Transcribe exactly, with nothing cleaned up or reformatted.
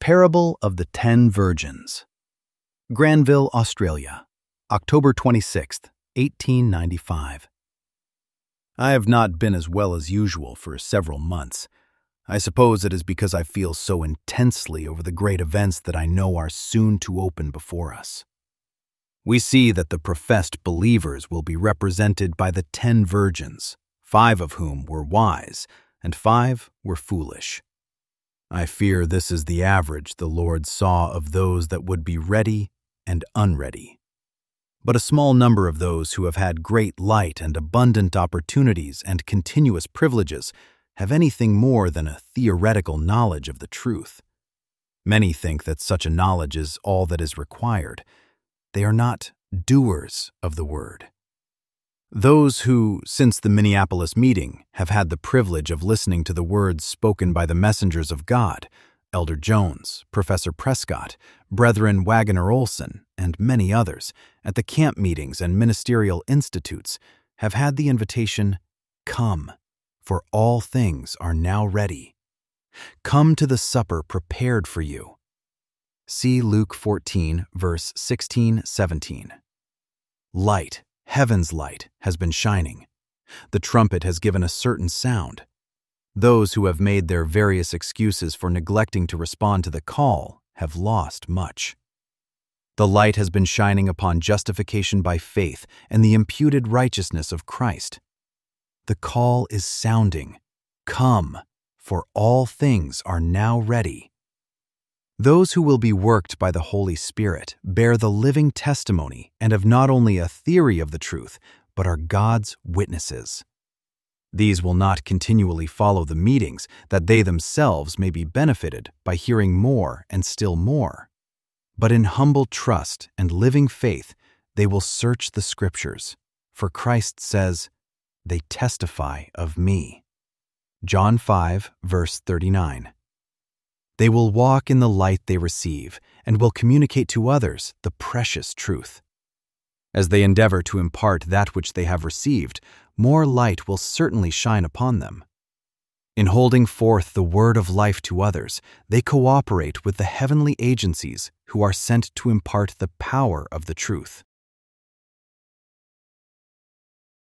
Parable of the Ten Virgins. Granville, Australia, October twenty-sixth, eighteen ninety-five. I have not been as well as usual for several months. I suppose it is because I feel so intensely over the great events that I know are soon to open before us. We see that the professed believers will be represented by the ten virgins, five of whom were wise and five were foolish. I fear this is the average the Lord saw of those that would be ready and unready. But a small number of those who have had great light and abundant opportunities and continuous privileges have anything more than a theoretical knowledge of the truth. Many think that such a knowledge is all that is required. They are not doers of the word. Those who, since the Minneapolis meeting, have had the privilege of listening to the words spoken by the messengers of God, Elder Jones, Professor Prescott, Brethren Waggoner Olson, and many others, at the camp meetings and ministerial institutes, have had the invitation, "Come, for all things are now ready. Come to the supper prepared for you." See Luke fourteen, verse sixteen, seventeen. Light, heaven's light, has been shining. The trumpet has given a certain sound. Those who have made their various excuses for neglecting to respond to the call have lost much. The light has been shining upon justification by faith and the imputed righteousness of Christ. The call is sounding, "Come, for all things are now ready." Those who will be worked by the Holy Spirit bear the living testimony and have not only a theory of the truth, but are God's witnesses. These will not continually follow the meetings that they themselves may be benefited by hearing more and still more. But in humble trust and living faith, they will search the Scriptures, for Christ says, "They testify of me." John five, verse thirty-nine. They will walk in the light they receive and will communicate to others the precious truth. As they endeavor to impart that which they have received, more light will certainly shine upon them. In holding forth the word of life to others, they cooperate with the heavenly agencies who are sent to impart the power of the truth.